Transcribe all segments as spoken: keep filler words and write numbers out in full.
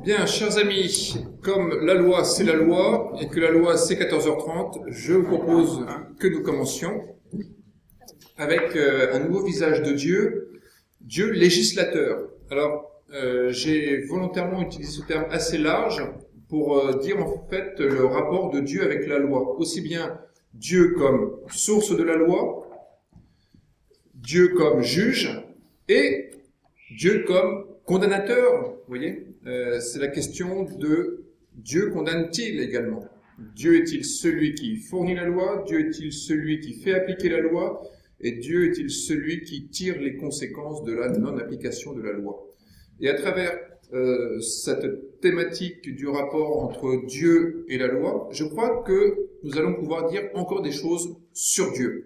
Bien, chers amis, comme la loi c'est la loi et que la loi c'est quatorze heures trente, je vous propose que nous commencions avec euh, un nouveau visage de Dieu, Dieu législateur. Alors, euh, j'ai volontairement utilisé ce terme assez large pour euh, dire en fait le rapport de Dieu avec la loi. Aussi bien Dieu comme source de la loi, Dieu comme juge et Dieu comme condamnateur, vous voyez. Euh, c'est la question de Dieu condamne-t-il également? Dieu est-il celui qui fournit la loi? Dieu est-il celui qui fait appliquer la loi? Et Dieu est-il celui qui tire les conséquences de la non-application de la loi? Et à travers euh, cette thématique du rapport entre Dieu et la loi, je crois que nous allons pouvoir dire encore des choses sur Dieu.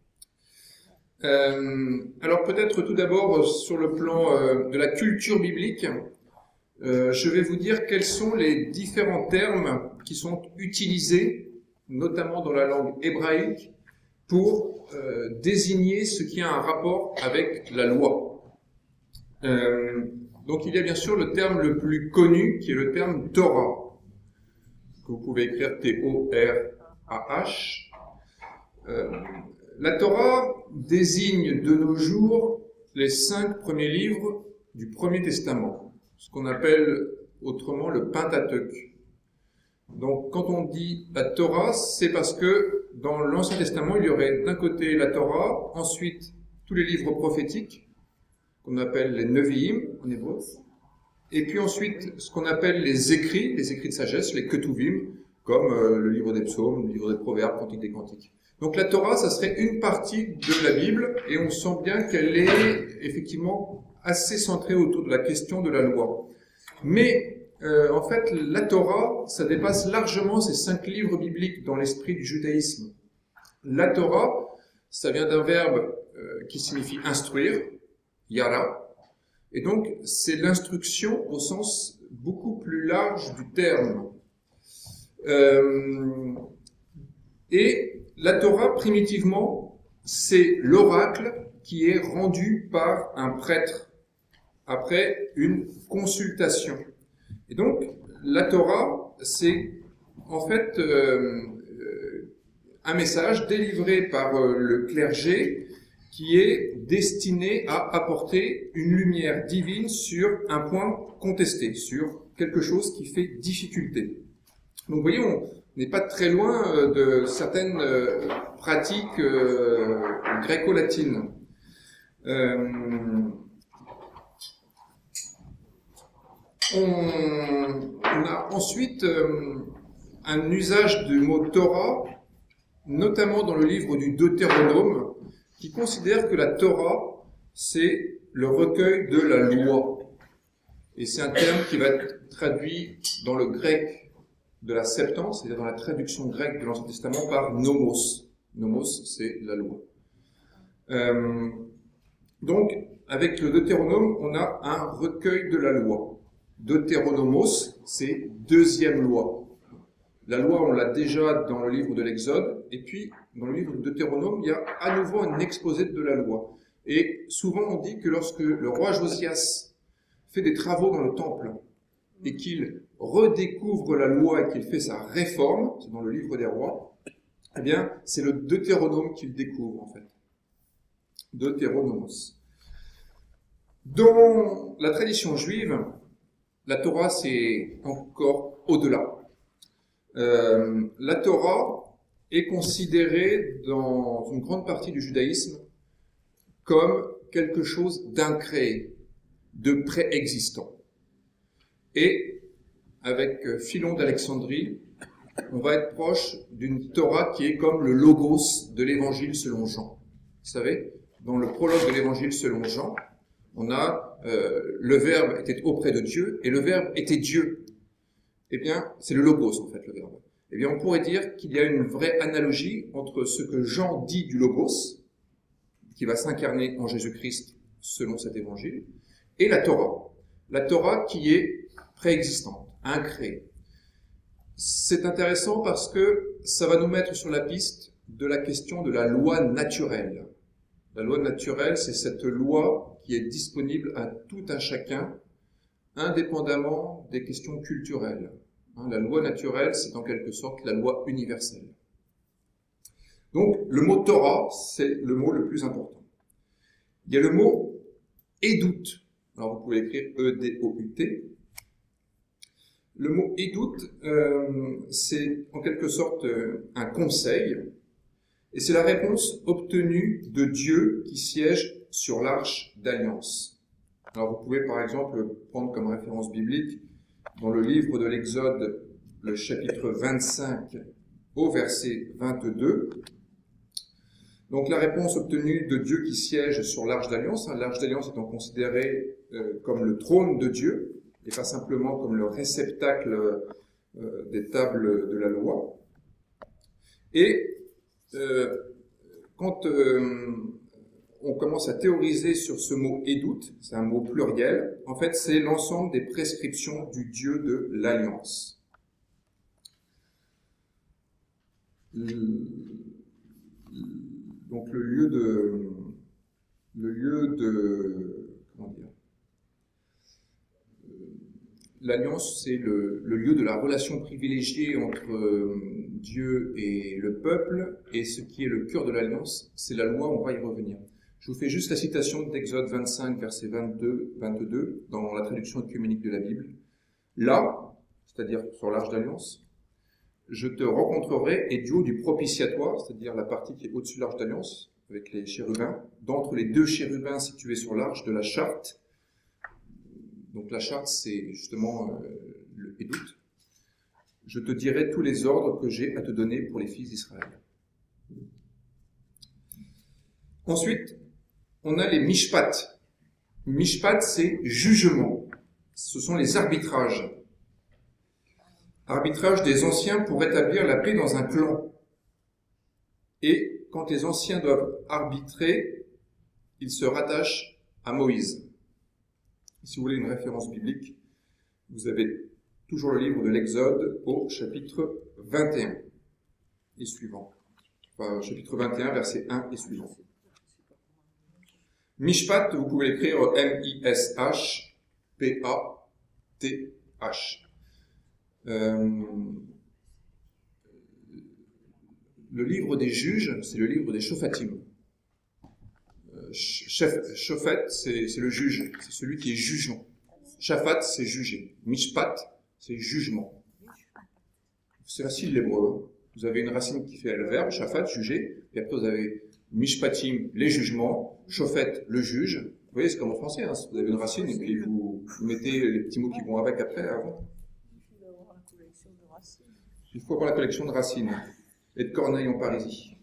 Euh, alors peut-être tout d'abord sur le plan euh, de la culture biblique, euh, je vais vous dire quels sont les différents termes qui sont utilisés, notamment dans la langue hébraïque, pour euh, désigner ce qui a un rapport avec la loi. Euh, donc il y a bien sûr le terme le plus connu qui est le terme Torah, que vous pouvez écrire T O R A H. Euh, La Torah désigne de nos jours les cinq premiers livres du Premier Testament, ce qu'on appelle autrement le Pentateuque. Donc quand on dit la Torah, c'est parce que dans l'Ancien Testament, il y aurait d'un côté la Torah, ensuite tous les livres prophétiques, qu'on appelle les Nevi'im en hébreu, et puis ensuite ce qu'on appelle les écrits, les écrits de sagesse, les Ketuvim, comme euh, le livre des psaumes, le livre des proverbes, Cantiques des cantiques. Donc la Torah, ça serait une partie de la Bible, et on sent bien qu'elle est effectivement assez centrée autour de la question de la loi. Mais euh, en fait, la Torah, ça dépasse largement ces cinq livres bibliques dans l'esprit du judaïsme. La Torah, ça vient d'un verbe euh, qui signifie instruire, yara, et donc c'est l'instruction au sens beaucoup plus large du terme. Euh, et la Torah, primitivement, c'est l'oracle qui est rendu par un prêtre après une consultation. Et donc, la Torah, c'est en fait euh, un message délivré par euh, le clergé qui est destiné à apporter une lumière divine sur un point contesté, sur quelque chose qui fait difficulté. Donc, vous voyez, on n'est pas très loin de certaines euh, pratiques euh, gréco-latines. Euh, on, on a ensuite euh, un usage du mot Torah, notamment dans le livre du Deutéronome, qui considère que la Torah, c'est le recueil de la loi. Et c'est un terme qui va être traduit dans le grec de la Septante, c'est-à-dire dans la traduction grecque de l'Ancien Testament, par nomos. Nomos, c'est la loi. Euh, donc, avec le Deutéronome, on a un recueil de la loi. Deutéronomos, c'est deuxième loi. La loi, on l'a déjà dans le livre de l'Exode, et puis dans le livre de Deutéronome, il y a à nouveau un exposé de la loi. Et souvent, on dit que lorsque le roi Josias fait des travaux dans le temple, et qu'il redécouvre la loi et qu'il fait sa réforme, c'est dans le livre des rois, eh bien, c'est le Deutéronome qu'il découvre, en fait. Deutéronomos. Dans la tradition juive, la Torah, c'est encore au-delà. Euh, la Torah est considérée dans une grande partie du judaïsme comme quelque chose d'incréé, de préexistant. Et avec Philon d'Alexandrie, on va être proche d'une Torah qui est comme le logos de l'évangile selon Jean. Vous savez, dans le prologue de l'évangile selon Jean, on a euh, le Verbe était auprès de Dieu et le Verbe était Dieu. Eh bien, c'est le logos en fait, le Verbe. Eh bien, on pourrait dire qu'il y a une vraie analogie entre ce que Jean dit du logos, qui va s'incarner en Jésus-Christ selon cet évangile, et la Torah. La Torah qui est préexistante, incréée. C'est intéressant parce que ça va nous mettre sur la piste de la question de la loi naturelle. La loi naturelle, c'est cette loi qui est disponible à tout un chacun indépendamment des questions culturelles. Hein, la loi naturelle, c'est en quelque sorte la loi universelle. Donc, le mot Torah, c'est le mot le plus important. Il y a le mot Edut. Alors, vous pouvez l'écrire E D O U T. Le mot Edut, euh, c'est en quelque sorte euh, un conseil, et c'est la réponse obtenue de Dieu qui siège sur l'arche d'alliance. Alors, vous pouvez par exemple prendre comme référence biblique dans le livre de l'Exode, le chapitre vingt-cinq au verset vingt-deux. Donc la réponse obtenue de Dieu qui siège sur l'arche d'alliance, hein, l'arche d'alliance étant considérée euh, comme le trône de Dieu, et pas simplement comme le réceptacle euh, des tables de la loi. Et euh, quand euh, on commence à théoriser sur ce mot « Edut », c'est un mot pluriel, en fait c'est l'ensemble des prescriptions du Dieu de l'Alliance. Donc le lieu de... Le lieu de... Comment dire ? L'Alliance, c'est le, le lieu de la relation privilégiée entre euh, Dieu et le peuple, et ce qui est le cœur de l'Alliance, c'est la loi, on va y revenir. Je vous fais juste la citation d'Exode vingt-cinq, verset vingt-deux, vingt-deux, dans la traduction œcuménique de la Bible. Là, c'est-à-dire sur l'arche d'Alliance, je te rencontrerai, et du haut du propitiatoire, c'est-à-dire la partie qui est au-dessus de l'arche d'Alliance, avec les chérubins, d'entre les deux chérubins situés sur l'arche de la charte. Donc la charte, c'est justement euh, le Edut. Je te dirai tous les ordres que j'ai à te donner pour les fils d'Israël. Ensuite, on a les mishpat. Mishpat, c'est jugement. Ce sont les arbitrages. Arbitrage des anciens pour rétablir la paix dans un clan. Et quand les anciens doivent arbitrer, ils se rattachent à Moïse. Si vous voulez une référence biblique, vous avez toujours le livre de l'Exode au chapitre vingt et un et suivant. Enfin, chapitre vingt et un, verset un et suivant. Mishpat, vous pouvez l'écrire M I S H P A T H. Euh, le livre des juges, c'est le livre des Shophatim. Chef, Shophet, c'est, c'est le juge, c'est celui qui est jugeant. Shaphat, c'est juger. Mishpat, c'est jugement. C'est facile l'hébreu. Vous avez une racine qui fait le verbe, Shaphat, juger, et après vous avez Mishpatim, les jugements, Shophet, le juge. Vous voyez, c'est comme en français, hein. Vous avez une racine et puis vous, vous mettez les petits mots qui vont avec après, avant. Il faut avoir la collection de racines et de Corneille en Parisie.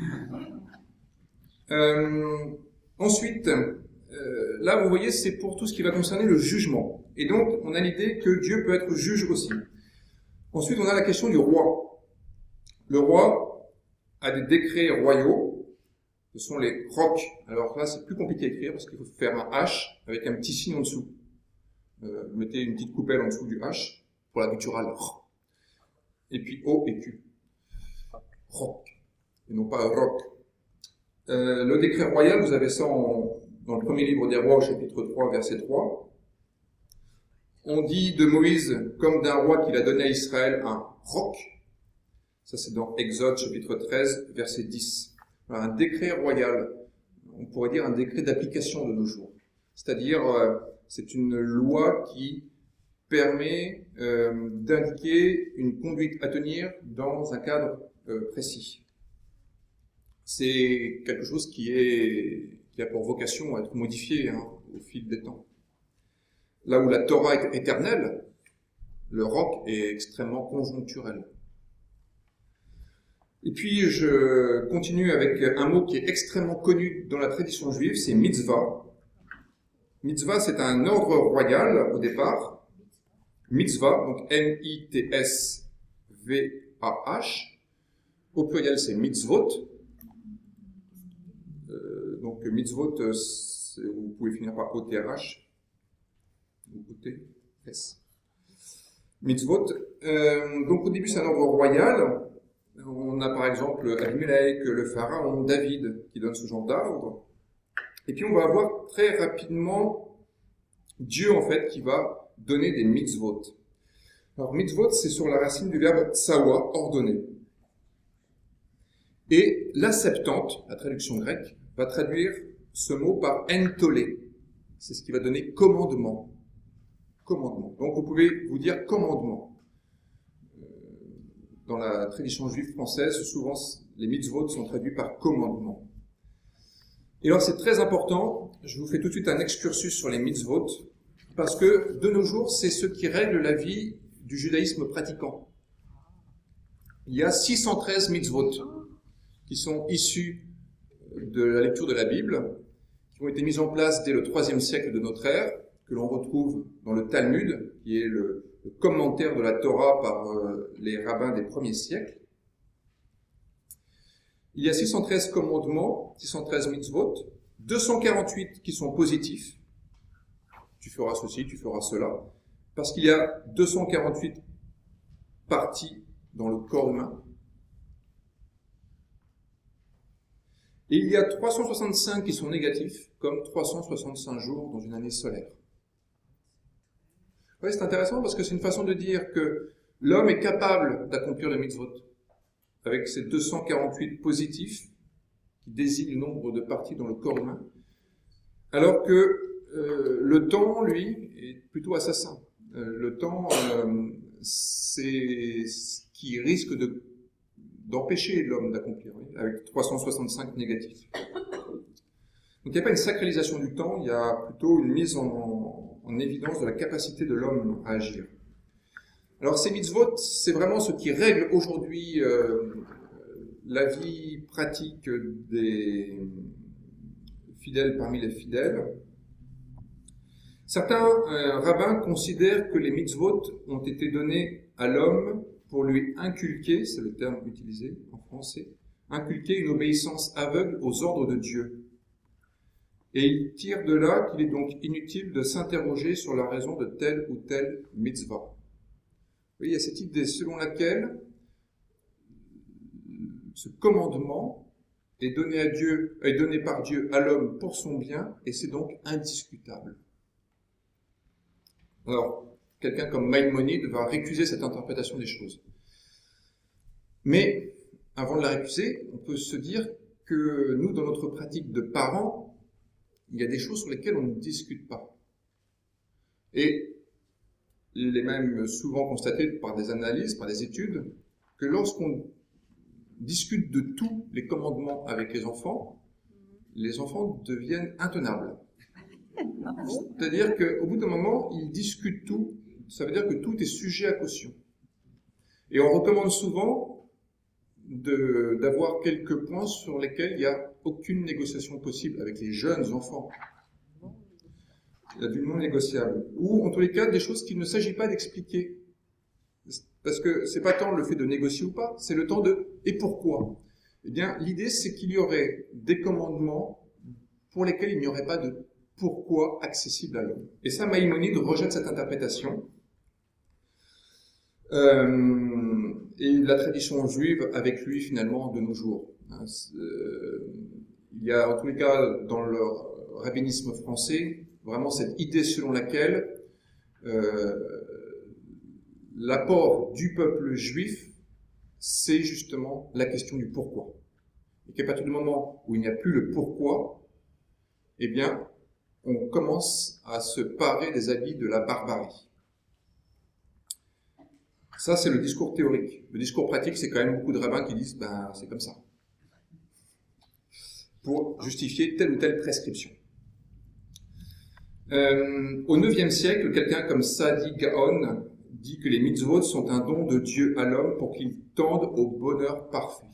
Euh, ensuite, euh, là vous voyez, c'est pour tout ce qui va concerner le jugement. Et donc, on a l'idée que Dieu peut être juge aussi. Ensuite, on a la question du roi. Le roi a des décrets royaux. Ce sont les rocs. Alors là, c'est plus compliqué à écrire parce qu'il faut faire un H avec un petit signe en dessous. Euh, vous mettez une petite coupelle en dessous du H pour la gutturale. Et puis O et Q. Roc. Et non pas roc. Euh, le décret royal, vous avez ça en, dans le premier livre des rois, au chapitre trois, verset trois. On dit de Moïse, comme d'un roi qu'il a donné à Israël, un roc. Ça, c'est dans Exode, chapitre treize, verset dix. Alors, un décret royal, on pourrait dire un décret d'application de nos jours. C'est-à-dire, euh, c'est une loi qui permet euh, d'indiquer une conduite à tenir dans un cadre euh, précis. C'est quelque chose qui, est, qui a pour vocation à être modifié hein, au fil des temps. Là où la Torah est éternelle, le roc est extrêmement conjoncturel. Et puis je continue avec un mot qui est extrêmement connu dans la tradition juive, c'est mitzvah. Mitzvah, c'est un ordre royal au départ. Mitzvah, donc M I T S V A H. Au pluriel, c'est mitzvot. Euh, donc mitzvot, vous pouvez finir par O T R H. Ou O T S. Mitzvot. Euh, donc au début, c'est un ordre royal. On a par exemple Abimelech, le pharaon, David, qui donne ce genre d'ordre. Et puis on va avoir très rapidement Dieu, en fait, qui va donner des mitzvot. Alors, mitzvot, c'est sur la racine du verbe tsawa, ordonner. Et la Septante, la traduction grecque, va traduire ce mot par entolé. C'est ce qui va donner commandement. Commandement. Donc, vous pouvez vous dire commandement. Dans la tradition juive française, souvent, les mitzvot sont traduits par commandement. Et alors, c'est très important. Je vous fais tout de suite un excursus sur les mitzvot, parce que, de nos jours, c'est ce qui règle la vie du judaïsme pratiquant. Il y a six cent treize mitzvot qui sont issus de la lecture de la Bible, qui ont été mises en place dès le troisième siècle de notre ère, que l'on retrouve dans le Talmud, qui est le, le commentaire de la Torah par euh, les rabbins des premiers siècles. Il y a six cent treize commandements, six cent treize mitzvot, deux cent quarante-huit qui sont positifs. Tu feras ceci, tu feras cela. Parce qu'il y a deux cent quarante-huit parties dans le corps humain. Et il y a trois cent soixante-cinq qui sont négatifs, comme trois cent soixante-cinq jours dans une année solaire. Oui, c'est intéressant parce que c'est une façon de dire que l'homme est capable d'accomplir le mitzvot, avec ces deux cent quarante-huit positifs qui désignent le nombre de parties dans le corps humain, alors que euh, le temps, lui, est plutôt assassin. Euh, le temps, euh, c'est ce qui risque de d'empêcher l'homme d'accomplir, oui, avec trois cent soixante-cinq négatifs. Donc il n'y a pas une sacralisation du temps, il y a plutôt une mise en, en évidence de la capacité de l'homme à agir. Alors ces mitzvot, c'est vraiment ce qui règle aujourd'hui euh, la vie pratique des fidèles parmi les fidèles. Certains euh, rabbins considèrent que les mitzvot ont été donnés à l'homme pour lui inculquer, c'est le terme utilisé en français, inculquer une obéissance aveugle aux ordres de Dieu. Et il tire de là qu'il est donc inutile de s'interroger sur la raison de telle ou telle mitzvah. Vous voyez, il y a cette idée selon laquelle ce commandement est donné à Dieu, est donné par Dieu à l'homme pour son bien, et c'est donc indiscutable. Alors, quelqu'un comme Maïmonide va récuser cette interprétation des choses. Mais, avant de la récuser, on peut se dire que nous, dans notre pratique de parents, il y a des choses sur lesquelles on ne discute pas. Et il est même souvent constaté par des analyses, par des études, que lorsqu'on discute de tous les commandements avec les enfants, les enfants deviennent intenables. C'est-à-dire qu'au bout d'un moment, ils discutent tout. Ça veut dire que tout est sujet à caution. Et on recommande souvent de, d'avoir quelques points sur lesquels il n'y a aucune négociation possible avec les jeunes enfants. Il y a du non négociable. Ou, en tous les cas, des choses qu'il ne s'agit pas d'expliquer. Parce que c'est pas tant le fait de négocier ou pas, c'est le temps de « et pourquoi ?» Eh bien, l'idée, c'est qu'il y aurait des commandements pour lesquels il n'y aurait pas de pourquoi accessible à l'homme. Et ça, Maïmonide rejette cette interprétation. Euh, et la tradition juive avec lui, finalement, de nos jours. Hein, euh, il y a, en tous les cas, dans le rabbinisme français, vraiment cette idée selon laquelle euh, l'apport du peuple juif, c'est justement la question du pourquoi. Et qu'à partir du moment où il n'y a plus le pourquoi, eh bien, on commence à se parer des habits de la barbarie. Ça, c'est le discours théorique. Le discours pratique, c'est quand même beaucoup de rabbins qui disent, ben, c'est comme ça. Pour justifier telle ou telle prescription. Euh, au neuvième siècle, quelqu'un comme Sadi Gaon dit que les mitzvot sont un don de Dieu à l'homme pour qu'il tende au bonheur parfait.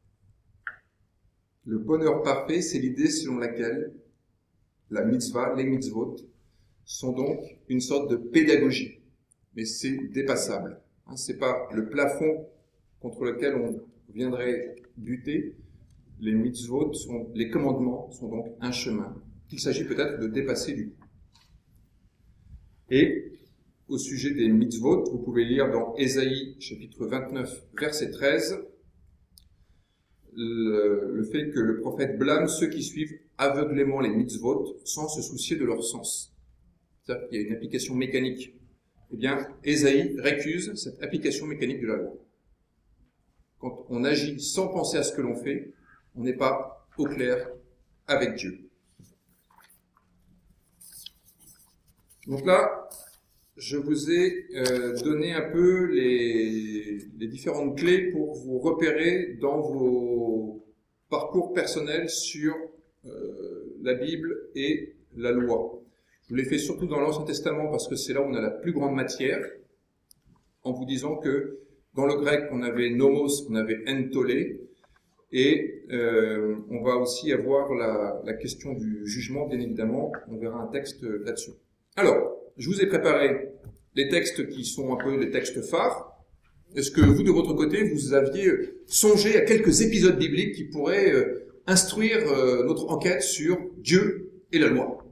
Le bonheur parfait, c'est l'idée selon laquelle la mitzvah, les mitzvot, sont donc une sorte de pédagogie. Mais c'est dépassable. Hein, c'est pas le plafond contre lequel on viendrait buter. Les mitzvot, sont, les commandements sont donc un chemin qu'il s'agit peut-être de dépasser du coup. Et au sujet des mitzvot, vous pouvez lire dans Ésaïe, chapitre vingt-neuf, verset treize, le, le fait que le prophète blâme ceux qui suivent aveuglément les mitzvot sans se soucier de leur sens. C'est-à-dire qu'il y a une application mécanique eh bien, Ésaïe récuse cette application mécanique de la loi. Quand on agit sans penser à ce que l'on fait, on n'est pas au clair avec Dieu. Donc là, je vous ai euh, donné un peu les, les différentes clés pour vous repérer dans vos parcours personnels sur euh, la Bible et la loi. Je vous l'ai fait surtout dans l'Ancien Testament parce que c'est là où on a la plus grande matière, en vous disant que dans le grec, on avait nomos, on avait entolé, et euh, on va aussi avoir la, la question du jugement, bien évidemment. On verra un texte là-dessus. Alors, je vous ai préparé les textes qui sont un peu les textes phares. Est-ce que vous, de votre côté, vous aviez songé à quelques épisodes bibliques qui pourraient euh, instruire euh, notre enquête sur Dieu et la loi?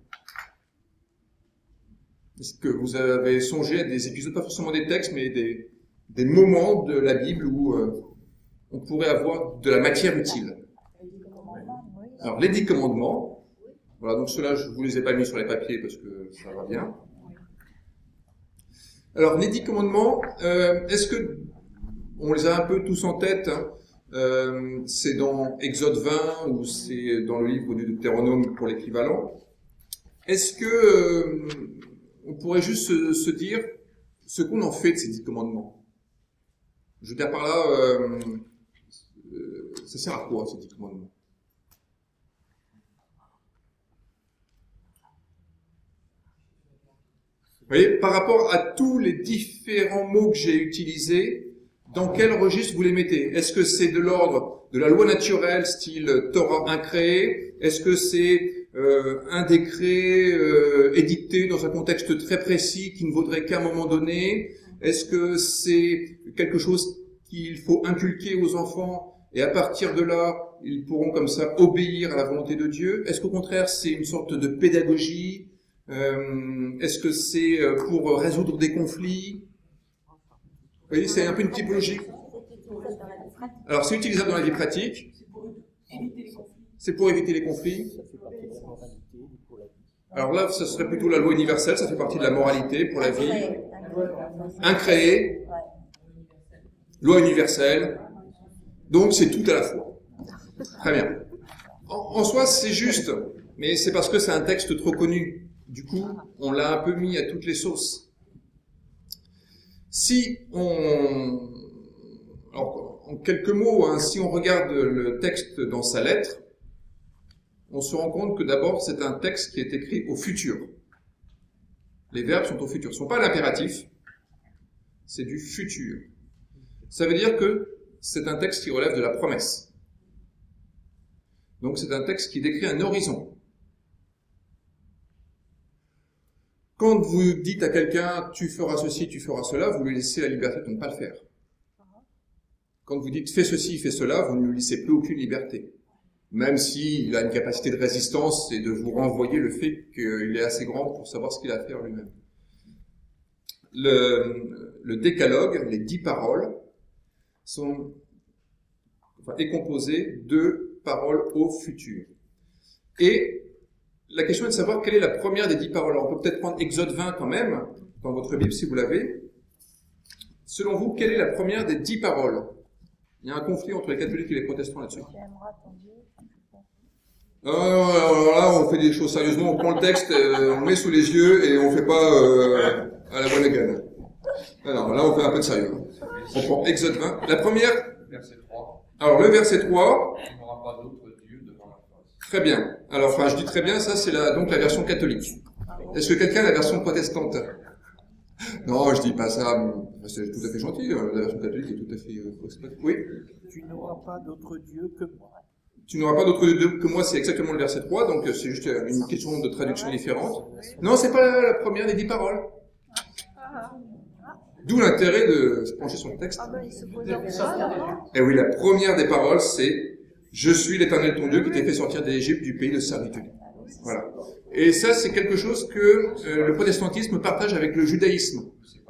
Est-ce que vous avez songé à des épisodes, pas forcément des textes, mais des, des moments de la Bible où euh, on pourrait avoir de la matière utile? Alors, les dix commandements, voilà, donc ceux-là, je vous les ai pas mis sur les papiers parce que ça va bien. Alors, les dix commandements, euh, est-ce que on les a un peu tous en tête, hein, euh, c'est dans Exode vingt ou c'est dans le livre du Deutéronome pour l'équivalent. Est-ce que euh, on pourrait juste se, se dire ce qu'on en fait de ces dix commandements? Je veux dire par là, euh, euh, ça sert à quoi ces dix commandements? Vous voyez, par rapport à tous les différents mots que j'ai utilisés, dans quel registre vous les mettez? Est-ce que c'est de l'ordre de la loi naturelle, style Torah incréée? Est-ce que c'est euh, un décret euh, édicté dans un contexte très précis qui ne vaudrait qu'à un moment donné? Est-ce que c'est quelque chose qu'il faut inculquer aux enfants et à partir de là, ils pourront comme ça obéir à la volonté de Dieu? Est-ce qu'au contraire, c'est une sorte de pédagogie? Euh, est-ce que c'est pour résoudre des conflits? Vous voyez, c'est un peu une typologie. Alors, c'est utilisable dans la vie pratique. C'est pour éviter les conflits. Alors là, ça serait plutôt la loi universelle, ça fait partie de la moralité pour la vie. Incréée. Loi universelle. Donc, c'est tout à la fois. Très bien. En, en soi, c'est juste, mais c'est parce que c'est un texte trop connu. Du coup, on l'a un peu mis à toutes les sauces. Si on... Alors, en quelques mots, hein, si on regarde le texte dans sa lettre, on se rend compte que d'abord, c'est un texte qui est écrit au futur. Les verbes sont au futur. Ce ne sont pas l'impératif, c'est du futur. Ça veut dire que c'est un texte qui relève de la promesse. Donc, c'est un texte qui décrit un horizon. Quand vous dites à quelqu'un « tu feras ceci, tu feras cela », vous lui laissez la liberté de ne pas le faire. Quand vous dites « fais ceci, fais cela », vous ne lui laissez plus aucune liberté. Même s'il a une capacité de résistance et de vous renvoyer le fait qu'il est assez grand pour savoir ce qu'il a à faire lui-même. Le, le décalogue, les dix paroles, sont, enfin, est composé de paroles au futur. Et la question est de savoir quelle est la première des dix paroles. Alors, on peut peut-être prendre Exode vingt quand même, dans votre Bible si vous l'avez. Selon vous, quelle est la première des dix paroles? Il y a un conflit entre les catholiques et les protestants là-dessus. Non, non, alors là, on fait des choses sérieusement, on prend le texte, euh, on met sous les yeux et on fait pas euh, à la bonne égale. Alors là, on fait un peu de sérieux. On prend Exode vingt. La première... Verset trois. Alors, le verset trois... Il n'y aura pas d'autre Dieu devant la face. Très bien. Alors, enfin, je dis très bien, ça, c'est la, donc la version catholique. Est-ce que quelqu'un a la version protestante? Non, je dis pas ça. C'est tout à fait gentil. La version catholique est tout à fait... Euh, oui. Tu n'auras pas d'autre Dieu que moi. Tu n'auras pas d'autre Dieu que moi, c'est exactement le verset trois, donc c'est juste une question de traduction différente. Non, c'est pas la, la première des dix paroles. D'où l'intérêt de se pencher sur le texte. Et oui, la première des paroles, c'est « Je suis l'Éternel ton Dieu qui t'ai fait sortir d'Égypte, du pays de servitude ». Voilà. Et ça, c'est quelque chose que euh, le protestantisme partage avec le judaïsme.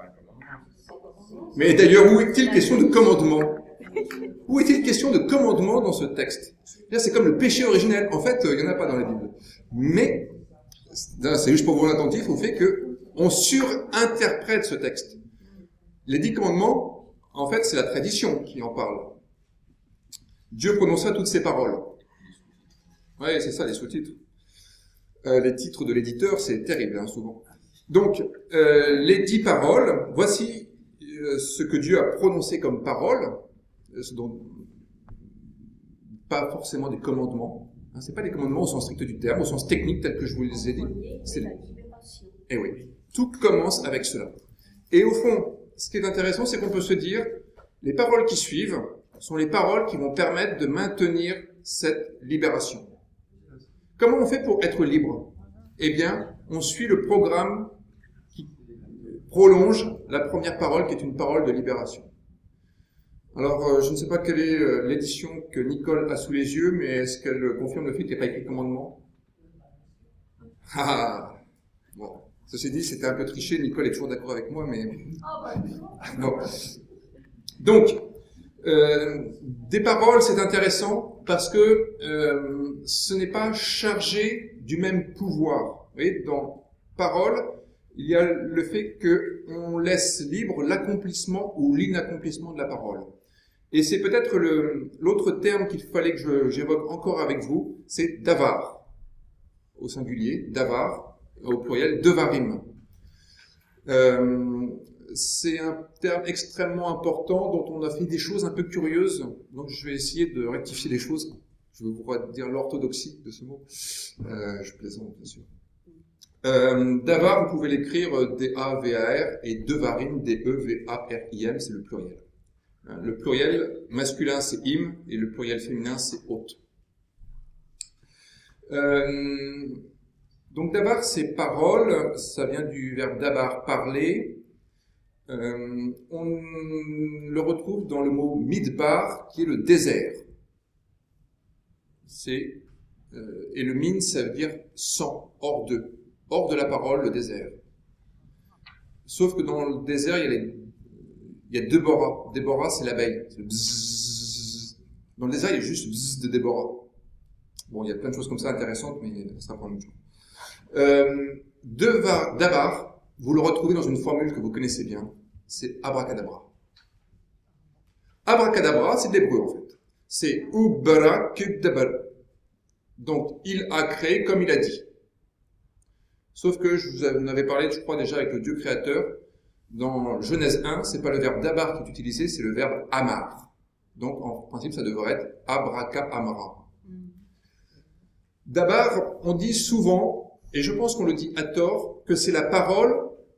Mais d'ailleurs, où est-il question de commandement? Où est-il question de commandement dans ce texte? Là, c'est comme le péché originel. En fait, il n'y en a pas dans la Bible. Mais, c'est juste pour vous rendre attentif au fait que on surinterprète ce texte. Les dix commandements, en fait, c'est la tradition qui en parle. Dieu prononça toutes ces paroles. Oui, c'est ça, les sous-titres. Euh, les titres de l'éditeur, c'est terrible, hein, souvent. Donc, euh, les dix paroles, voici euh, ce que Dieu a prononcé comme paroles, euh, ce dont, pas forcément des commandements. Hein, c'est pas des commandements au sens strict du terme, au sens technique tel que je vous les ai dit. C'est... Et oui, tout commence avec cela. Et au fond, ce qui est intéressant, c'est qu'on peut se dire, les paroles qui suivent sont les paroles qui vont permettre de maintenir cette libération. Comment on fait pour être libre? Eh bien, on suit le programme qui prolonge la première parole, qui est une parole de libération. Alors, euh, je ne sais pas quelle est euh, l'édition que Nicole a sous les yeux, mais est-ce qu'elle confirme le fait qu'il n'y a pas écrit commandement? Ah, bon. Ceci dit, c'était un peu triché. Nicole est toujours d'accord avec moi, mais bon. Donc, euh, des paroles, c'est intéressant parce que euh, ce n'est pas chargé du même pouvoir. Vous voyez, dans parole, il y a le fait que on laisse libre l'accomplissement ou l'inaccomplissement de la parole. Et c'est peut-être le, l'autre terme qu'il fallait que je, j'évoque encore avec vous, c'est davar, au singulier, davar, au pluriel, devarim. Euh, c'est un terme extrêmement important dont on a fait des choses un peu curieuses, donc je vais essayer de rectifier les choses. Je vais vous dire l'orthodoxie de ce mot. Euh, je plaisante, bien sûr. Euh, davar, vous pouvez l'écrire D A V A R, et devarim, D E V A R I M, c'est le pluriel. Le pluriel masculin, c'est im, et le pluriel féminin, c'est hôte. Euh, donc davar, c'est parole, ça vient du verbe dabar, parler. Euh, on le retrouve dans le mot midbar, qui est le désert. C'est, euh, et le min, ça veut dire sans, hors de, hors de la parole, le désert. Sauf que dans le désert, il y a les Il y a Déborah. Déborah, c'est l'abeille. C'est le bzzz. Dans le désert, il y a juste bzzz de Déborah. Bon, il y a plein de choses comme ça intéressantes, mais ça prend du temps. Euh, Devar, Dabar, vous le retrouvez dans une formule que vous connaissez bien. C'est abracadabra. Abracadabra, c'est de l'hébreu, en fait. C'est ubarakadabar. Donc, il a créé comme il a dit. Sauf que je vous en avais parlé, je crois, déjà avec le Dieu créateur. Dans Genèse un, c'est pas le verbe dabar qui est utilisé, c'est le verbe amar. Donc, en principe, ça devrait être abraka amara. Dabar, on dit souvent, et je pense qu'on le dit à tort, que c'est la parole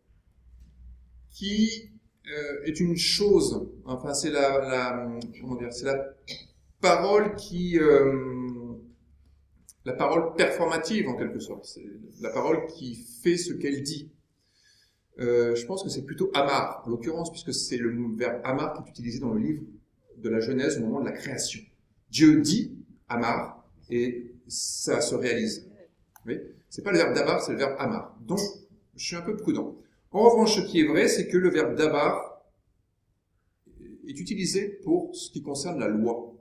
qui euh, est une chose. Enfin, c'est la, la, comment dire, c'est la parole qui, euh, la parole performative en quelque sorte. C'est la parole qui fait ce qu'elle dit. Euh, je pense que c'est plutôt Amar, en l'occurrence, puisque c'est le verbe Amar qui est utilisé dans le livre de la Genèse au moment de la création. Dieu dit Amar et ça se réalise. Oui, c'est pas le verbe Dabar, c'est le verbe Amar. Donc, je suis un peu prudent. En revanche, ce qui est vrai, c'est que le verbe Dabar est utilisé pour ce qui concerne la loi.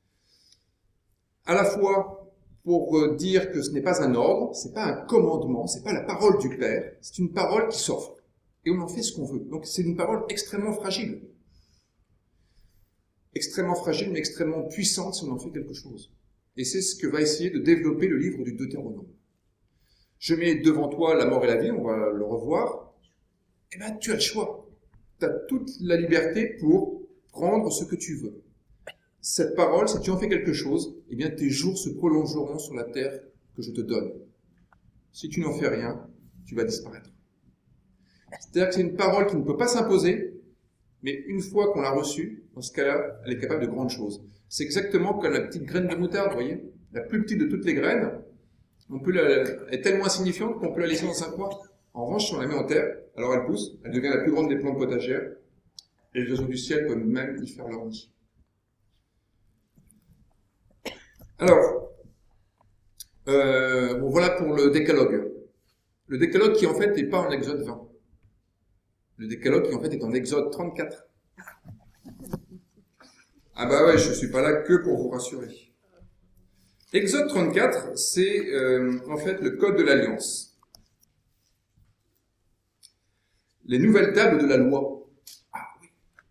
À la fois pour dire que ce n'est pas un ordre, c'est pas un commandement, c'est pas la parole du Père, c'est une parole qui s'offre. Et on en fait ce qu'on veut. Donc c'est une parole extrêmement fragile. Extrêmement fragile, mais extrêmement puissante si on en fait quelque chose. Et c'est ce que va essayer de développer le livre du Deutéronome. Je mets devant toi la mort et la vie, on va le revoir. Eh ben, tu as le choix. Tu as toute la liberté pour prendre ce que tu veux. Cette parole, si tu en fais quelque chose, eh bien, tes jours se prolongeront sur la terre que je te donne. Si tu n'en fais rien, tu vas disparaître. C'est-à-dire que c'est une parole qui ne peut pas s'imposer, mais une fois qu'on l'a reçue, dans ce cas-là, elle est capable de grandes choses. C'est exactement comme la petite graine de moutarde, vous voyez, la plus petite de toutes les graines. On peut la, elle est tellement insignifiante qu'on peut la laisser dans un coin. En revanche, si on la met en terre, alors elle pousse, elle devient la plus grande des plantes potagères, et les oiseaux du ciel peuvent même y faire leur nid. Alors, euh, bon, voilà pour le décalogue. Le décalogue qui en fait n'est pas en Exode vingt. Le décalogue qui en fait est en Exode trente-quatre. Ah bah ouais, je suis pas là que pour vous rassurer. Exode trente-quatre, c'est euh, en fait le code de l'alliance. les nouvelles tables de la loi. Ah oui.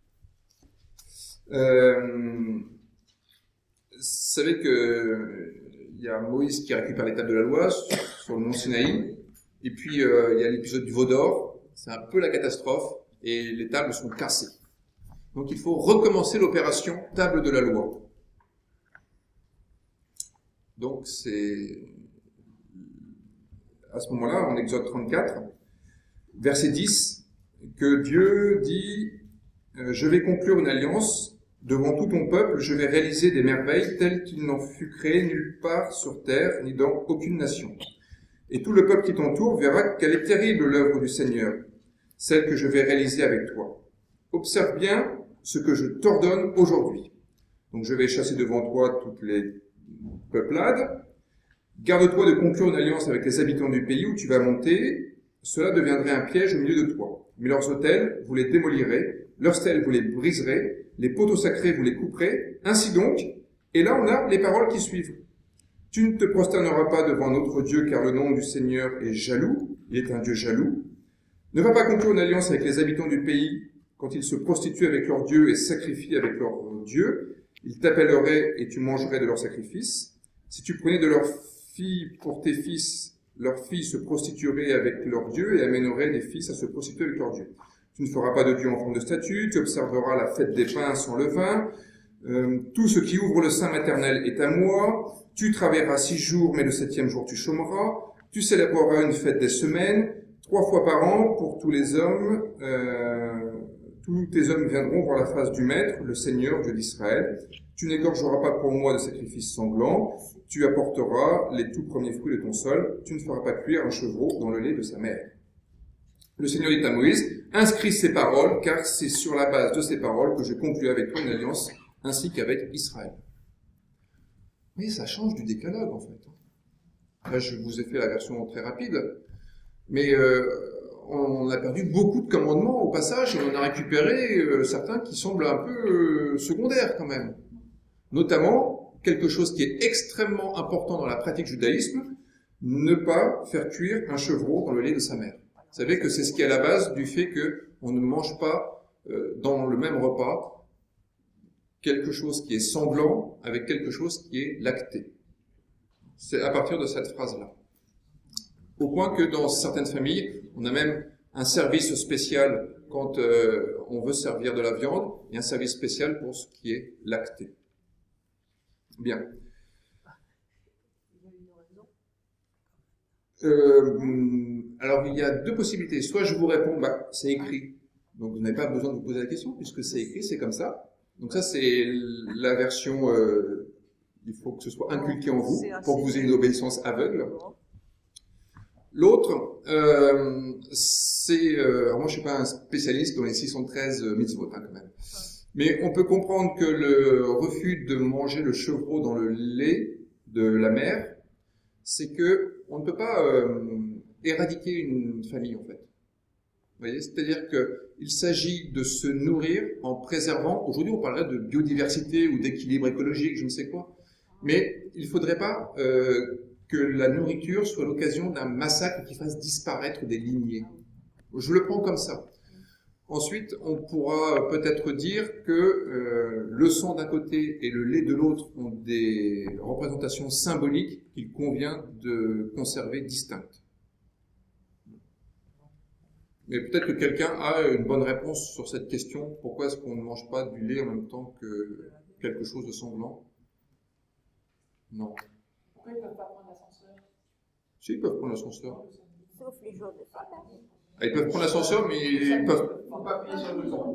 Euh, vous savez que il y a Moïse qui récupère les tables de la loi sur le mont Sinaï, et puis euh, il y a l'épisode du veau d'or. C'est un peu la catastrophe, et les tables sont cassées. Donc il faut recommencer l'opération table de la loi. Donc c'est à ce moment-là, en Exode trente-quatre, verset dix, que Dieu dit euh, « Je vais conclure une alliance devant tout ton peuple, je vais réaliser des merveilles telles qu'il n'en fut créé nulle part sur terre, ni dans aucune nation. Et tout le peuple qui t'entoure verra quelle est terrible l'œuvre du Seigneur, celle que je vais réaliser avec toi. Observe bien ce que je t'ordonne aujourd'hui. Donc je vais chasser devant toi toutes les peuplades. Garde-toi de conclure une alliance avec les habitants du pays où tu vas monter. Cela deviendrait un piège au milieu de toi. Mais leurs autels, vous les démolirez. Leurs stèles, vous les briserez. Les poteaux sacrés, vous les couperez. Ainsi donc, et là on a les paroles qui suivent. Tu ne te prosterneras pas devant un autre Dieu, car le nom du Seigneur est jaloux. Il est un Dieu jaloux. Ne va pas conclure une alliance avec les habitants du pays quand ils se prostituent avec leur Dieu et sacrifient avec leur Dieu. Ils t'appelleraient et tu mangerais de leurs sacrifices. Si tu prenais de leurs filles pour tes fils, leurs filles se prostitueraient avec leur Dieu et amèneraient des fils à se prostituer avec leur Dieu. Tu ne feras pas de Dieu en forme de statue, tu observeras la fête des pains sans levain. Euh, tout ce qui ouvre le sein maternel est à moi. Tu travailleras six jours, mais le septième jour tu chômeras. Tu célébreras une fête des semaines, trois fois par an pour tous les hommes. Euh, tous tes hommes viendront voir la face du Maître, le Seigneur, Dieu d'Israël. Tu n'égorgeras pas pour moi de sacrifices sanglants. Tu apporteras les tout premiers fruits de ton sol. Tu ne feras pas cuire un chevreau dans le lait de sa mère. Le Seigneur dit à Moïse, inscris ces paroles, car c'est sur la base de ces paroles que je conclus avec toi une alliance, ainsi qu'avec Israël. Mais ça change du décalogue, en fait. Là, je vous ai fait la version très rapide, mais euh, on a perdu beaucoup de commandements au passage, et on a récupéré euh, certains qui semblent un peu euh, secondaires, quand même. Notamment, quelque chose qui est extrêmement important dans la pratique judaïsme, ne pas faire cuire un chevreau dans le lait de sa mère. Vous savez que c'est ce qui est à la base du fait qu'on ne mange pas euh, dans le même repas quelque chose qui est sanglant avec quelque chose qui est lacté. C'est à partir de cette phrase-là. Au point que dans certaines familles, on a même un service spécial quand euh, on veut servir de la viande et un service spécial pour ce qui est lacté. Bien. Euh, alors, il y a deux possibilités. Soit je vous réponds, bah, c'est écrit. Donc, vous n'avez pas besoin de vous poser la question, puisque c'est écrit, c'est comme ça. Donc ça, c'est la version, euh, il faut que ce soit inculqué en vous, pour que vous ayez une obéissance aveugle. L'autre, euh, c'est, euh, alors moi je suis pas un spécialiste dans les six cent treize mitzvot, hein, quand même. Mais on peut comprendre que le refus de manger le chevreau dans le lait de la mère, c'est que on ne peut pas euh, éradiquer une famille, en fait. Vous voyez, c'est-à-dire qu'il s'agit de se nourrir en préservant, aujourd'hui on parlerait de biodiversité ou d'équilibre écologique, je ne sais quoi, mais il ne faudrait pas euh, que la nourriture soit l'occasion d'un massacre qui fasse disparaître des lignées. Je le prends comme ça. Ensuite, on pourra peut-être dire que euh, le sang d'un côté et le lait de l'autre ont des représentations symboliques qu'il convient de conserver distinctes. Mais peut-être que quelqu'un a une bonne réponse sur cette question. Pourquoi est-ce qu'on ne mange pas du lait en même temps que quelque chose de sanglant? Non. Pourquoi ils ne peuvent pas prendre l'ascenseur? Si, ils peuvent prendre l'ascenseur. Sauf les jours de Pâques. Ah, ils peuvent prendre l'ascenseur, mais ils peuvent... Il ne faut pas appuyer sur le bouton.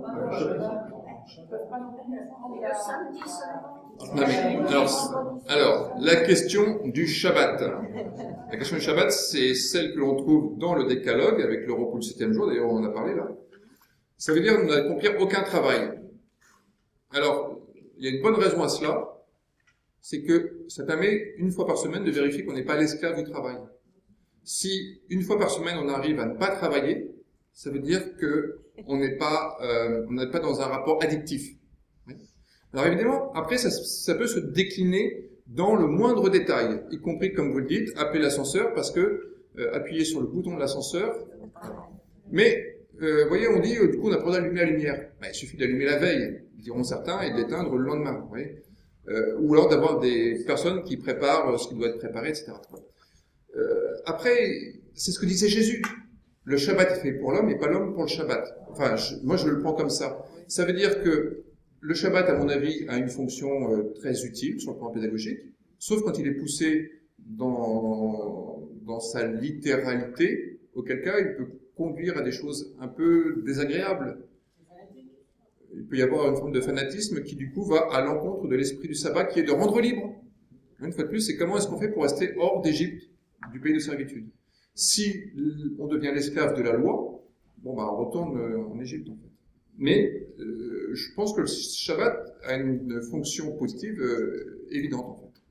Le samedi seulement. Non, mais, alors, alors, la question du Shabbat. La question du Shabbat, c'est celle que l'on trouve dans le Décalogue, avec le repos le septième jour, d'ailleurs on en a parlé là. Ça veut dire n'accomplir aucun travail. Alors, il y a une bonne raison à cela, c'est que ça permet, une fois par semaine, de vérifier qu'on n'est pas l'esclave du travail. Si, une fois par semaine, on arrive à ne pas travailler, ça veut dire que on n'est pas, euh, on n'est pas dans un rapport addictif. Oui. Alors évidemment, après, ça, ça peut se décliner dans le moindre détail, y compris, comme vous le dites, appeler l'ascenseur, parce que euh, appuyer sur le bouton de l'ascenseur. Mais euh, vous voyez, on dit, euh, du coup, on a pas le droit d'allumer la lumière. Ben, il suffit d'allumer la veille, diront certains, et de l'éteindre le lendemain. Vous voyez. Euh, ou alors d'avoir des personnes qui préparent ce qui doit être préparé, et cetera. Euh, après, c'est ce que disait Jésus. Le Shabbat est fait pour l'homme et pas l'homme pour le Shabbat. Enfin, je, moi je le prends comme ça. Ça veut dire que le Shabbat, à mon avis, a une fonction euh, très utile sur le plan pédagogique, sauf quand il est poussé dans, dans sa littéralité, auquel cas il peut conduire à des choses un peu désagréables. Il peut y avoir une forme de fanatisme qui, du coup, va à l'encontre de l'esprit du sabbat, qui est de rendre libre. Une fois de plus, c'est comment est-ce qu'on fait pour rester hors d'Égypte, du pays de servitude. Si on devient l'esclave de la loi, bon, bah, on retourne en Égypte, en fait. Mais, euh, je pense que le Shabbat a une fonction positive euh, évidente, en fait.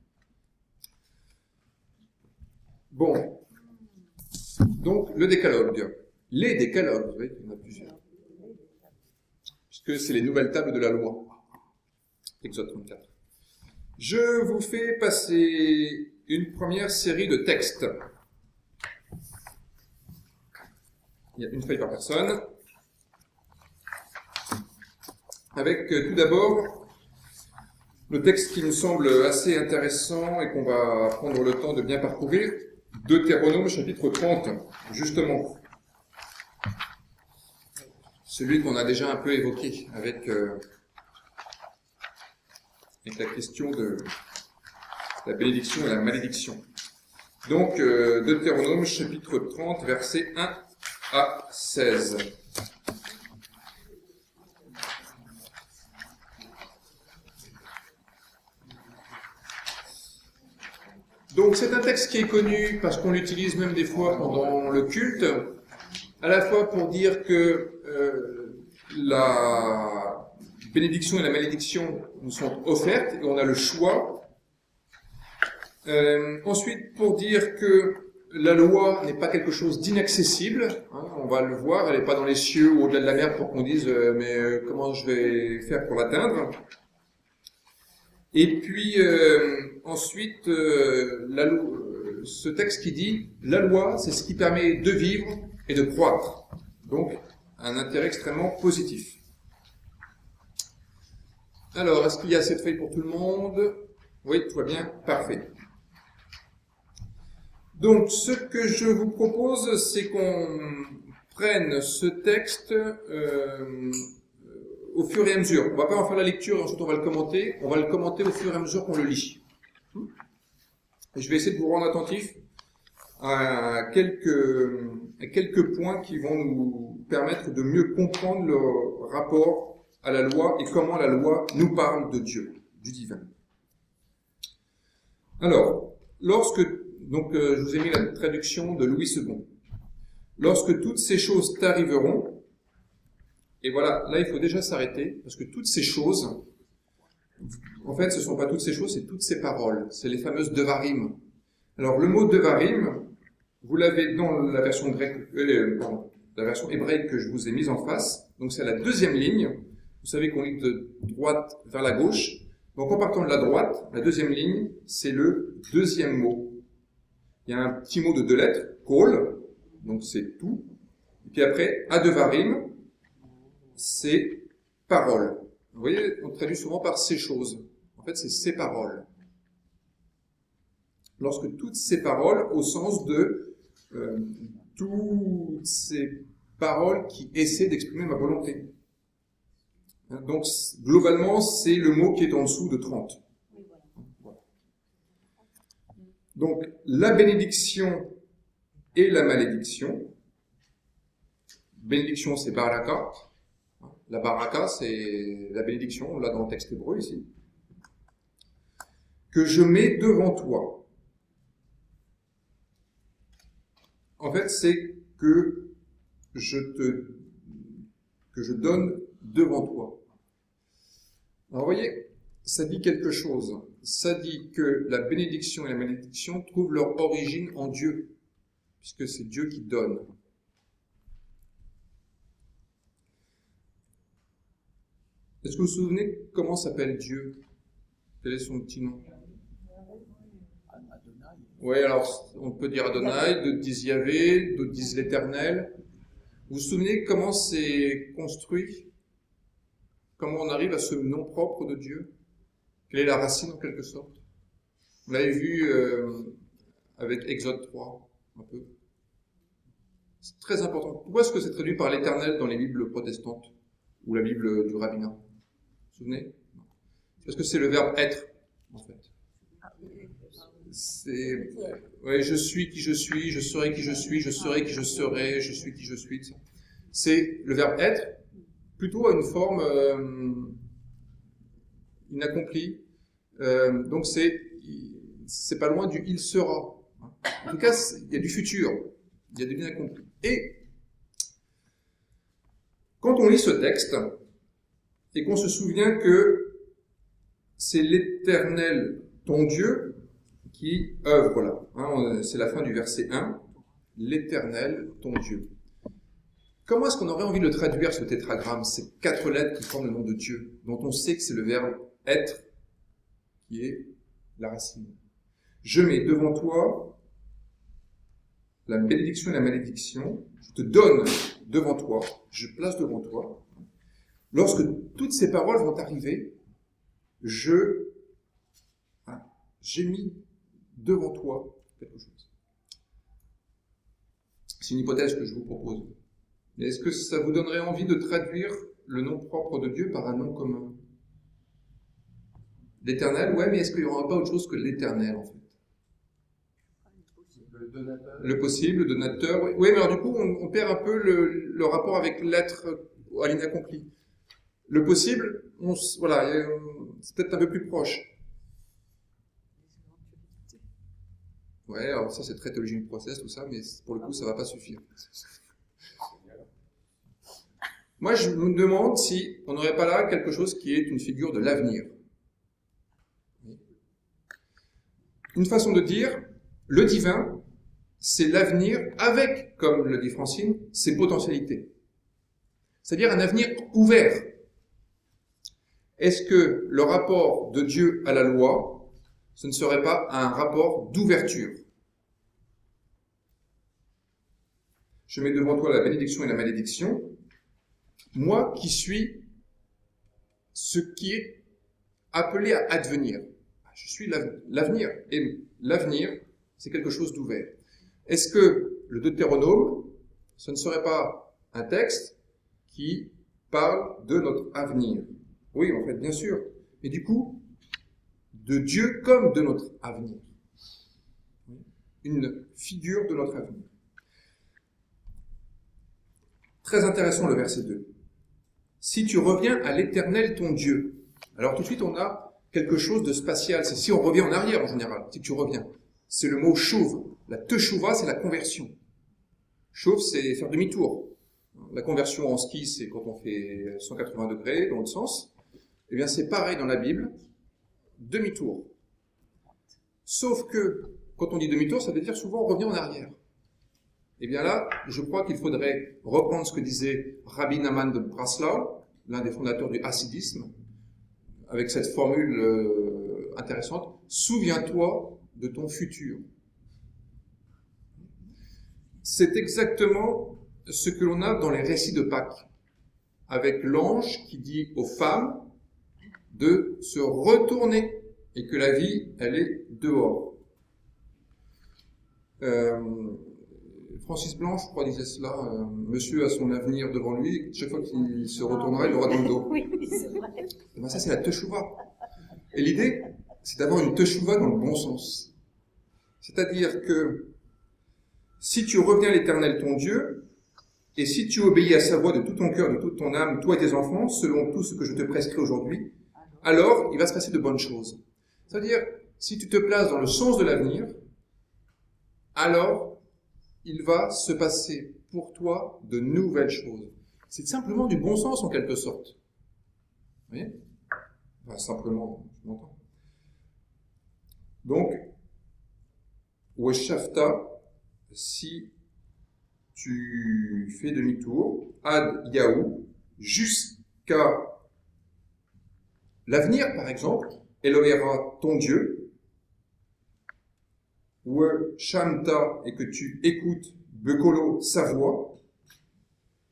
Bon. Donc, le décalogue. Les décalogues, vous voyez, il y en a plusieurs. Puisque c'est les nouvelles tables de la loi. Exode trente-quatre. Je vous fais passer une première série de textes. Il y a une feuille par personne. Avec euh, tout d'abord le texte qui nous semble assez intéressant et qu'on va prendre le temps de bien parcourir, Deutéronome chapitre trente, justement. Celui qu'on a déjà un peu évoqué avec, euh, avec la question de la bénédiction et la malédiction. Donc, euh, Deutéronome chapitre trente, versets un à seize. Donc, c'est un texte qui est connu parce qu'on l'utilise même des fois pendant le culte, à la fois pour dire que euh, la bénédiction et la malédiction nous sont offertes et on a le choix. Euh, ensuite, pour dire que la loi n'est pas quelque chose d'inaccessible, hein, on va le voir, elle n'est pas dans les cieux ou au-delà de la mer pour qu'on dise euh, mais euh, comment je vais faire pour l'atteindre. Et puis euh, ensuite, euh, la loi, ce texte qui dit la loi, c'est ce qui permet de vivre et de croître. Donc, un intérêt extrêmement positif. Alors, est-ce qu'il y a cette feuille pour tout le monde? Oui, tout va bien, parfait. Donc, ce que je vous propose, c'est qu'on prenne ce texte euh, au fur et à mesure. On va pas en faire la lecture et ensuite on va le commenter. On va le commenter au fur et à mesure qu'on le lit. Et je vais essayer de vous rendre attentif à quelques, à quelques points qui vont nous permettre de mieux comprendre le rapport à la loi et comment la loi nous parle de Dieu, du divin. Alors, lorsque, donc euh, je vous ai mis la traduction de Louis second. Lorsque toutes ces choses t'arriveront, et voilà, là il faut déjà s'arrêter, parce que toutes ces choses, en fait ce ne sont pas toutes ces choses, c'est toutes ces paroles, c'est les fameuses devarim. Alors le mot devarim, vous l'avez dans la version grecque, euh, pardon, la version hébraïque que je vous ai mise en face, donc c'est la deuxième ligne, vous savez qu'on lit de droite vers la gauche, donc en partant de la droite, la deuxième ligne, c'est le deuxième mot. Il y a un petit mot de deux lettres, kol, donc c'est tout, et puis après, adevarim, c'est paroles. Vous voyez, on traduit souvent par ces choses. En fait, c'est ces paroles. Lorsque toutes ces paroles, au sens de euh, toutes ces paroles qui essaient d'exprimer ma volonté. Donc, globalement, c'est le mot qui est en dessous de trente. Voilà. Donc, la bénédiction et la malédiction. Bénédiction, c'est baraka. La baraka, c'est la bénédiction, on l'a dans le texte hébreu ici. Que je mets devant toi. En fait, c'est que je te, que je donne devant toi. Alors, vous voyez, ça dit quelque chose. Ça dit que la bénédiction et la malédiction trouvent leur origine en Dieu, puisque c'est Dieu qui donne. Est-ce que vous vous souvenez comment s'appelle Dieu? Quel est son petit nom? Oui, alors on peut dire Adonai, d'autres disent Yahvé, d'autres disent l'Éternel. Vous vous souvenez comment c'est construit? Comment on arrive à ce nom propre de Dieu? Quelle est la racine en quelque sorte? Vous l'avez vu euh, avec Exode trois, un peu. C'est très important. Pourquoi est-ce que c'est traduit par l'Éternel dans les Bibles protestantes ou la Bible du rabbinat? Vous vous souvenez? Parce que c'est le verbe être, en fait. C'est, ouais, je suis qui je suis, je serai qui je suis, je serai qui je serai, je suis qui je suis. C'est le verbe être, plutôt à une forme euh, inaccomplie. Euh, donc c'est, c'est pas loin du il sera. En tout cas, il y a du futur, il y a de l'inaccompli. Et quand on lit ce texte et qu'on se souvient que c'est l'Éternel, ton Dieu, qui œuvre là. Hein, c'est la fin du verset un. L'Éternel, ton Dieu. Comment est-ce qu'on aurait envie de le traduire, ce tétragramme, ces quatre lettres qui forment le nom de Dieu, dont on sait que c'est le verbe être, qui est la racine. Je mets devant toi la bénédiction et la malédiction. Je te donne devant toi, je place devant toi. Lorsque toutes ces paroles vont arriver, je, hein, j'ai mis devant toi quelque chose. C'est une hypothèse que je vous propose. Mais est-ce que ça vous donnerait envie de traduire le nom propre de Dieu par un nom commun? L'Éternel, ouais, mais est-ce qu'il n'y aura pas autre chose que l'Éternel, en fait? Le donateur. Le possible, le donateur, oui. Oui, mais alors du coup, on, on perd un peu le, le rapport avec l'être à l'inaccompli. Le possible, on, voilà, c'est peut-être un peu plus proche. Ouais, alors ça c'est très théologie du process, tout ça, mais pour le coup ça va pas suffire. Moi je me demande si on n'aurait pas là quelque chose qui est une figure de l'avenir. Une façon de dire, le divin, c'est l'avenir avec, comme le dit Francine, ses potentialités. C'est-à-dire un avenir ouvert. Est-ce que le rapport de Dieu à la loi, ce ne serait pas un rapport d'ouverture? Je mets devant toi la bénédiction et la malédiction. Moi qui suis ce qui est appelé à advenir. Je suis l'avenir. Et l'avenir, c'est quelque chose d'ouvert. Est-ce que le Deutéronome, ce ne serait pas un texte qui parle de notre avenir? Oui, en fait, bien sûr. Mais du coup, de Dieu comme de notre avenir. Une figure de notre avenir. Très intéressant le verset deux. Si tu reviens à l'Éternel ton Dieu. Alors tout de suite on a quelque chose de spatial. C'est si on revient en arrière en général. Si tu reviens. C'est le mot chauve. La teshuva, c'est la conversion. Chauve, c'est faire demi-tour. La conversion en ski, c'est quand on fait cent quatre-vingts degrés dans l'autre sens. Eh bien c'est pareil dans la Bible. Demi-tour. Sauf que, quand on dit demi-tour, ça veut dire souvent on revient en arrière. Eh bien là, je crois qu'il faudrait reprendre ce que disait Rabbi Nahman de Breslau, l'un des fondateurs du hassidisme, avec cette formule euh, intéressante. Souviens-toi de ton futur. C'est exactement ce que l'on a dans les récits de Pâques, avec l'ange qui dit aux femmes de se retourner et que la vie, elle est dehors. Euh, Francis Blanche, je crois, disait cela, euh, monsieur a son avenir devant lui, chaque fois qu'il se retournera, il aura dans le dos. Oui, c'est vrai. Et ben ça, c'est la teshuva. Et l'idée, c'est d'avoir une teshuva dans le bon sens. C'est-à-dire que si tu reviens à l'Éternel ton Dieu, et si tu obéis à sa voix de tout ton cœur, de toute ton âme, toi et tes enfants, selon tout ce que je te prescris aujourd'hui, alors il va se passer de bonnes choses. C'est-à-dire, si tu te places dans le sens de l'avenir, alors il va se passer pour toi de nouvelles choses. C'est simplement du bon sens en quelque sorte. Vous voyez? Enfin, simplement, je m'entends. Donc, Weshafta, si tu fais demi-tour, ad Yahou, jusqu'à l'avenir, par exemple, Elohera, ton Dieu, ou Shamta, et que tu écoutes Bekolo, sa voix,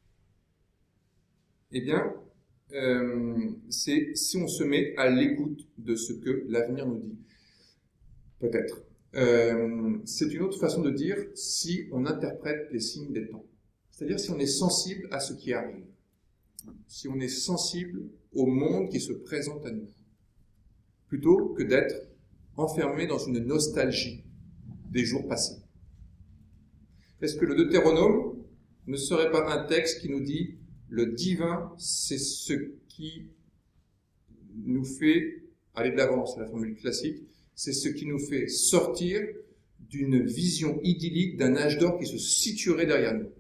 eh bien, euh, c'est si on se met à l'écoute de ce que l'avenir nous dit. Peut-être. Euh, c'est une autre façon de dire si on interprète les signes des temps. C'est-à-dire si on est sensible à ce qui arrive. Si on est sensible au monde qui se présente à nous. Plutôt que d'être enfermé dans une nostalgie des jours passés. Est-ce que le Deutéronome ne serait pas un texte qui nous dit le divin, c'est ce qui nous fait aller de l'avant, c'est la formule classique, c'est ce qui nous fait sortir d'une vision idyllique d'un âge d'or qui se situerait derrière nous.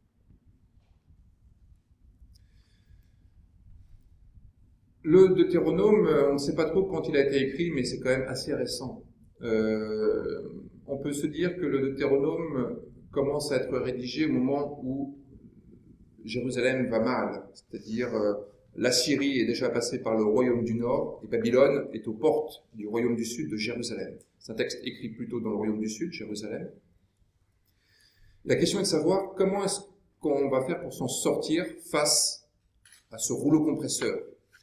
Le Deutéronome, on ne sait pas trop quand il a été écrit, mais c'est quand même assez récent. Euh, on peut se dire que le Deutéronome commence à être rédigé au moment où Jérusalem va mal, c'est-à-dire euh, la Syrie est déjà passée par le royaume du Nord et Babylone est aux portes du royaume du Sud de Jérusalem. C'est un texte écrit plutôt dans le royaume du Sud, Jérusalem. La question est de savoir comment est-ce qu'on va faire pour s'en sortir face à ce rouleau compresseur.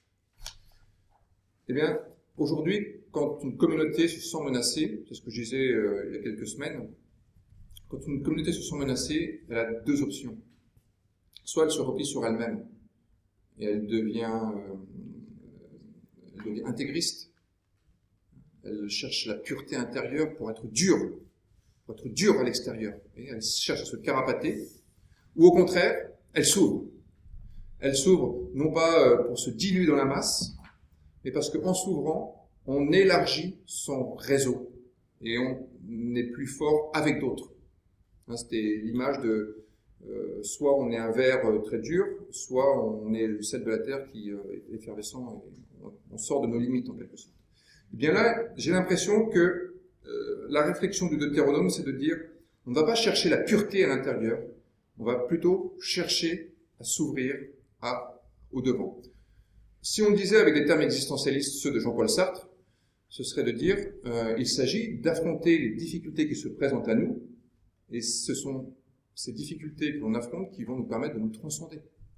Eh bien, aujourd'hui, quand une communauté se sent menacée, c'est ce que je disais euh, il y a quelques semaines, quand une communauté se sent menacée, elle a deux options. Soit elle se replie sur elle-même et elle devient, euh, elle devient intégriste. Elle cherche la pureté intérieure pour être dure, pour être dure à l'extérieur. Et elle cherche à se carapater. Ou au contraire, elle s'ouvre. Elle s'ouvre non pas pour se diluer dans la masse, mais parce qu'en s'ouvrant, on élargit son réseau et on est plus fort avec d'autres. Hein, c'était l'image de euh, soit on est un verre euh, très dur, soit on est le sel de la terre qui euh, est effervescent et on, on sort de nos limites en quelque sorte. Et bien là, j'ai l'impression que euh, la réflexion du Deutéronome, c'est de dire on ne va pas chercher la pureté à l'intérieur, on va plutôt chercher à s'ouvrir à, au devant. Si on le disait avec des termes existentialistes, ceux de Jean-Paul Sartre, ce serait de dire euh, il s'agit d'affronter les difficultés qui se présentent à nous, et ce sont ces difficultés que l'on affronte qui vont nous permettre de nous transcender.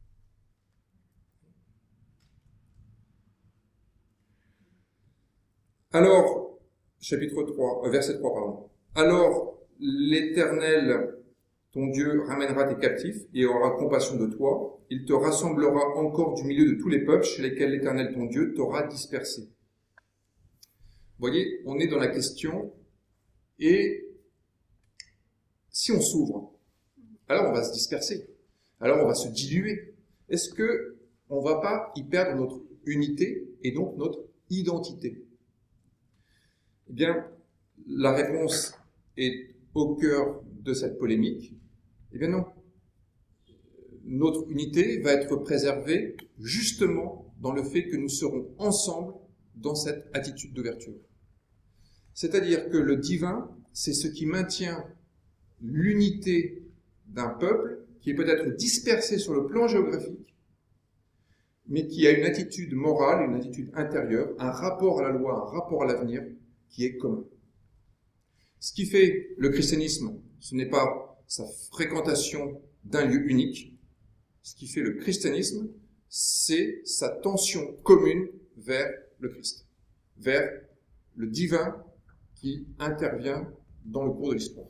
Alors, chapitre trois, euh, verset trois, pardon. Alors, l'Éternel, ton Dieu, ramènera tes captifs et aura compassion de toi. Il te rassemblera encore du milieu de tous les peuples chez lesquels l'Éternel, ton Dieu, t'aura dispersé. Vous voyez, on est dans la question, et si on s'ouvre, alors on va se disperser, alors on va se diluer. Est-ce que on va pas y perdre notre unité et donc notre identité? Eh bien, la réponse est au cœur de cette polémique. Eh bien non. Notre unité va être préservée justement dans le fait que nous serons ensemble dans cette attitude d'ouverture. C'est-à-dire que le divin, c'est ce qui maintient l'unité d'un peuple qui est peut-être dispersé sur le plan géographique, mais qui a une attitude morale, une attitude intérieure, un rapport à la loi, un rapport à l'avenir qui est commun. Ce qui fait le christianisme, ce n'est pas sa fréquentation d'un lieu unique. Ce qui fait le christianisme, c'est sa tension commune vers le Christ, vers le divin qui intervient dans le cours de l'histoire.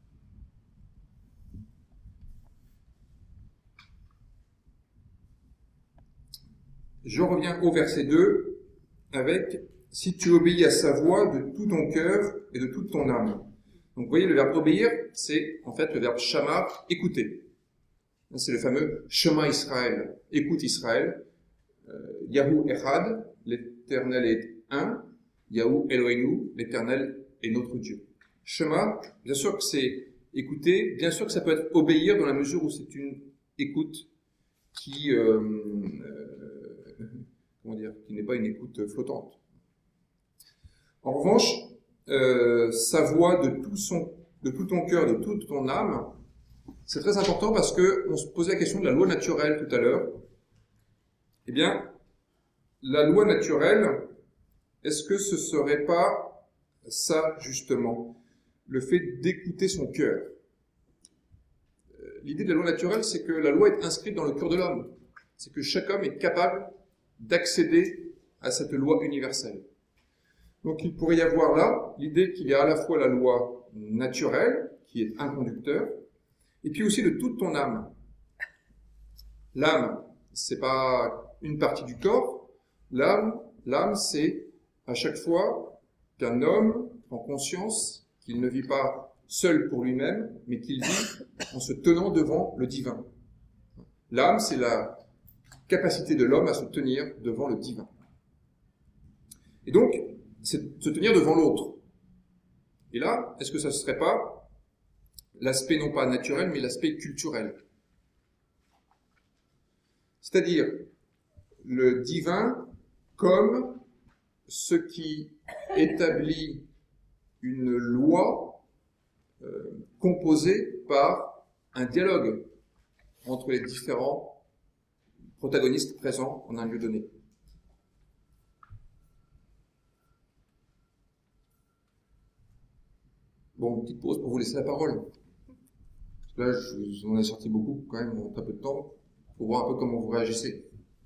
Je reviens au verset deux avec « Si tu obéis à sa voix de tout ton cœur et de toute ton âme ». Donc vous voyez, le verbe « obéir », c'est en fait le verbe « shama », « écouter ». C'est le fameux « Shema Israël », « écoute Israël ». Euh, « Yahu Echad », l'Éternel est un. « Yahu Eloheinu », l'Éternel est notre Dieu. « Shema », bien sûr que c'est écouter, bien sûr que ça peut être obéir dans la mesure où c'est une écoute qui... Euh, euh, comment dire, qui n'est pas une écoute flottante. En revanche, euh, sa voix de tout son, de tout ton cœur, de toute ton âme, c'est très important parce que on se posait la question de la loi naturelle tout à l'heure. Eh bien, la loi naturelle, est-ce que ce serait pas ça justement, le fait d'écouter son cœur? L'idée de la loi naturelle, c'est que la loi est inscrite dans le cœur de l'homme. c'est que chaque homme est capable d'accéder à cette loi universelle. Donc il pourrait y avoir là l'idée qu'il y a à la fois la loi naturelle, qui est un conducteur, et puis aussi de toute ton âme. L'âme, c'est pas une partie du corps. L'âme, l'âme, c'est à chaque fois qu'un homme prend conscience qu'il ne vit pas seul pour lui-même, mais qu'il vit en se tenant devant le divin. L'âme, c'est la capacité de l'homme à se tenir devant le divin. Et donc, c'est se tenir devant l'autre. Et là, est-ce que ça ne serait pas l'aspect non pas naturel, mais l'aspect culturel? C'est-à-dire le divin comme ce qui établit une loi euh, composée par un dialogue entre les différents protagonistes présents en un lieu donné. Bon, petite pause pour vous laisser la parole. Là, je vous en ai sorti beaucoup quand même en très peu de temps pour voir un peu comment vous réagissez.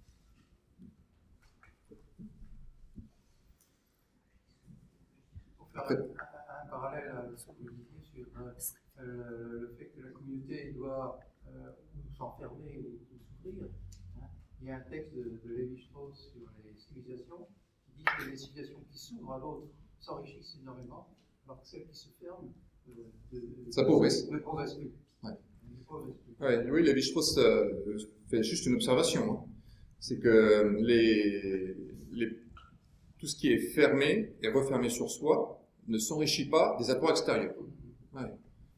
Après, un, un parallèle à ce que vous disiez sur euh, le fait que la communauté doit euh, s'enfermer ou, ou s'ouvrir. Hein. Il y a un texte de, de Lévi-Strauss sur les civilisations qui dit que les civilisations qui s'ouvrent à l'autre s'enrichissent énormément, alors que celles qui se ferment euh, de, de, s'appauvrissent. ne progressent plus. Ouais. Ouais, oui, Lévi-Strauss euh, fait juste une observation. Hein. C'est que les, les, tout ce qui est fermé et refermé sur soi ne s'enrichit pas des apports extérieurs. Ouais.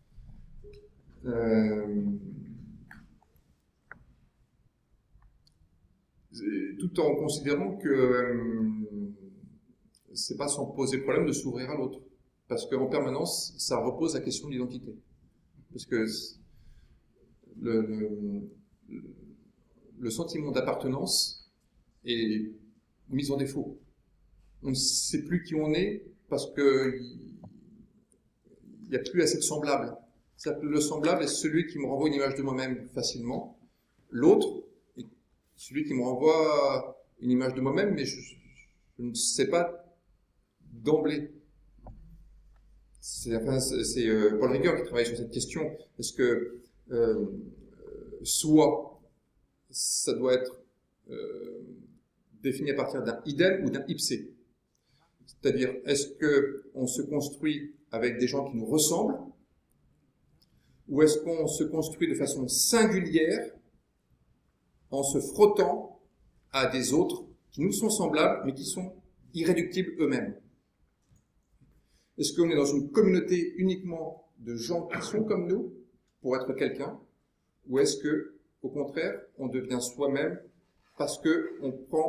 Euh, tout en considérant que euh, c'est pas sans poser problème de s'ouvrir à l'autre, parce qu'en permanence, ça repose la question de l'identité. Parce que le, le, le sentiment d'appartenance est mis en défaut. On ne sait plus qui on est parce que il n'y a plus assez de semblable. C'est-à-dire que le semblable est celui qui me renvoie une image de moi-même facilement. L'autre est celui qui me renvoie une image de moi-même, mais je, je ne sais pas d'emblée. C'est, enfin, c'est euh, Paul Ricoeur qui travaille sur cette question. Est-ce que euh, soi, ça doit être euh, défini à partir d'un idem ou d'un ipsé? C'est-à-dire, est-ce que on se construit avec des gens qui nous ressemblent, ou est-ce qu'on se construit de façon singulière en se frottant à des autres qui nous sont semblables, mais qui sont irréductibles eux-mêmes? Est-ce qu'on est dans une communauté uniquement de gens qui sont comme nous pour être quelqu'un, ou est-ce que, au contraire, on devient soi-même parce que on prend